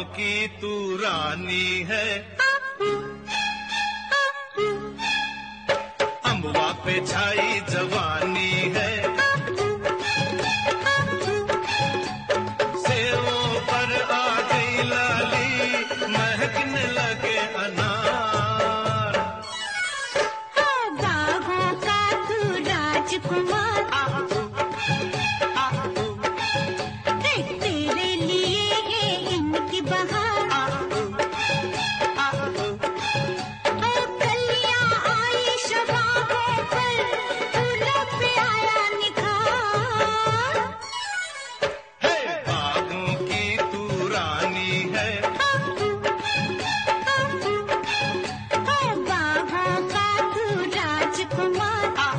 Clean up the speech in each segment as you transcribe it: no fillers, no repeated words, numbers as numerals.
की तू रानी है, अम्बुआ पे छाई जवानी है, सेवों पर आ गई लाली, महकने लगे अनार। बागों का तू राजकुमार, तेरे लिए है इनकी बहार। कलियां आई शबाबों पर, फूलों पे आया निखार। बागों की तू रानी है, बागों का तू राजकुमार।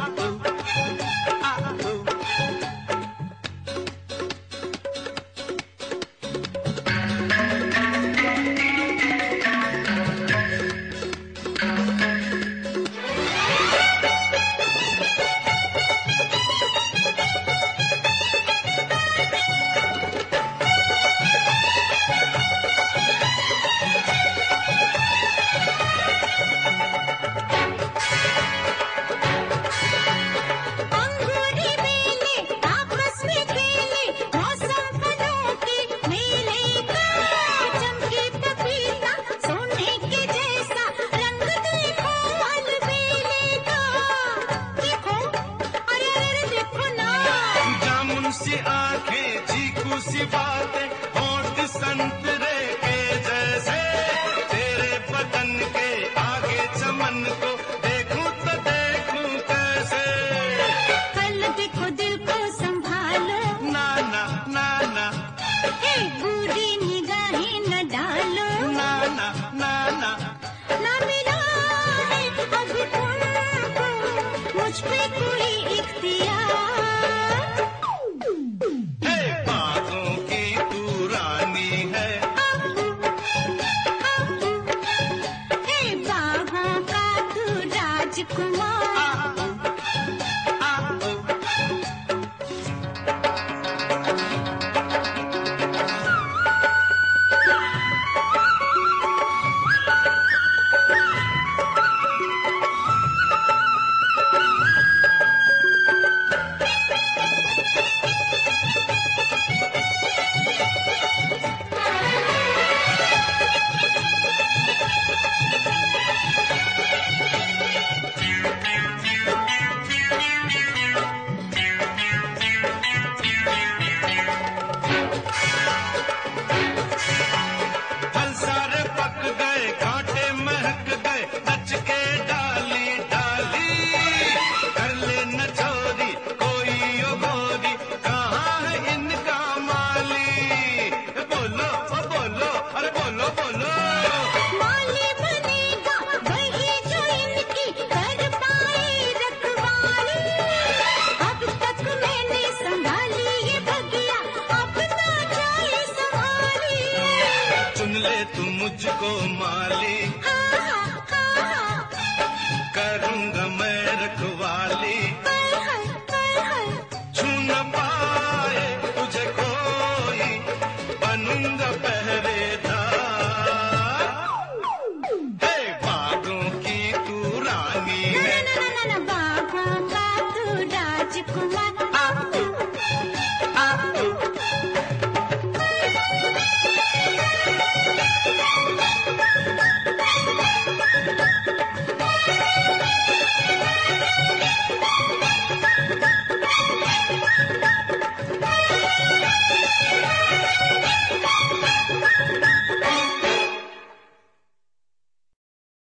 अंगूरी बेले आपस में खेले, मौसम फलों के मेले का। चमके पपीता सोने के जैसा, रंग देखो अलबेले का। देखो, अरे अरे देखो ना, जामुन सी आंखें, चीकू सी बातें, होंठ संतरे के जैसे, तेरे बदन के आगे चमन को देखूं तो देखूं कैसे। कल देखो दिल को संभालो, नाना नाना हे बुरी निगाहें न डालो। नाना नाना, ना मिला है अभी तुमको मुझ पे कोई इख्तियार। बागों की तू रानी है, बागों का तू राजकुमार। फल सारे पक गए, कांटे महक गए, नच के डाली डाली, कर ले न चोरी कोई ओ गोरी, कहाँ है इनका माली। बोलो ओ बोलो, अरे बोलो बोलो। माली बनेगा वही जो इनकी कर पाए रखवाली। अब तक मैंने संभाली ये बगिया, अब ना जाए संभाली। चुन ले तू मुझको माली, करूंगा मैं रखवाली, छू न पाए तुझे कोई, बनूंगा पहरेदार। बागों की तू रानी है, बागों का तू राजकुमार।